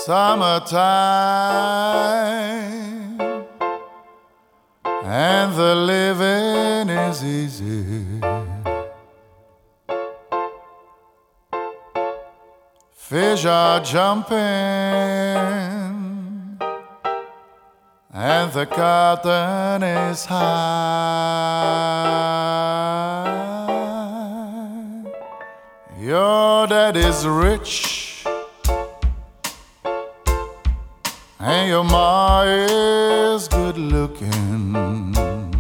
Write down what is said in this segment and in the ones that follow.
Summertime and the living is easy. Fish are jumping and the cotton is high. Your dad is rich and your ma is good looking.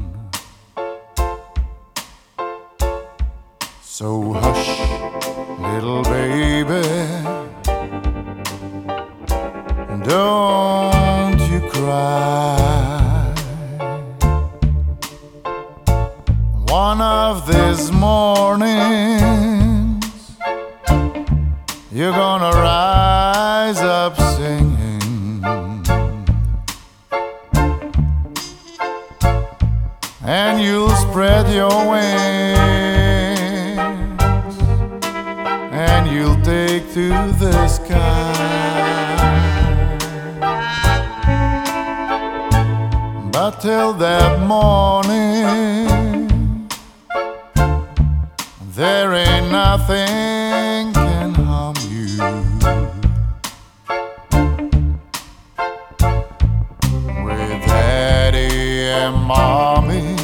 So hush, little baby, don't you cry. One of these mornings you're gonna rise up singing. And you'll spread your wings and you'll take to the sky. But till that morning, there ain't nothing can harm you. With Daddy and Mommy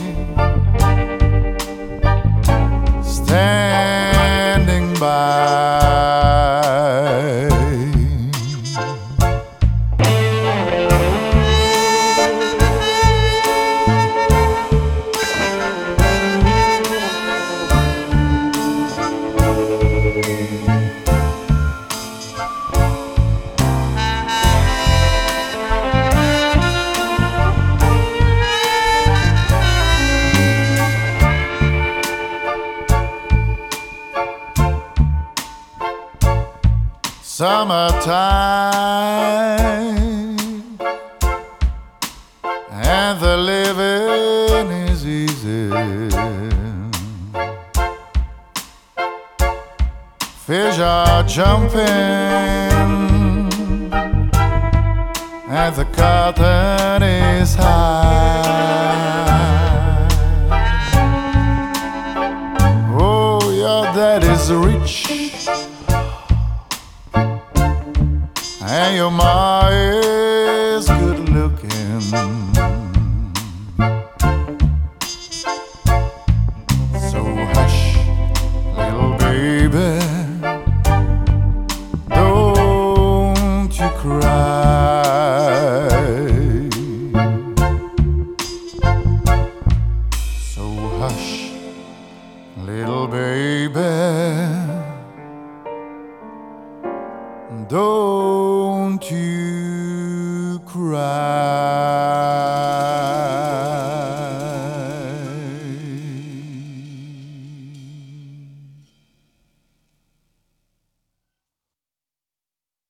standing by. Summertime and the living is easy. Fish are jumping and the cotton is high. Oh, your dad is rich and your mom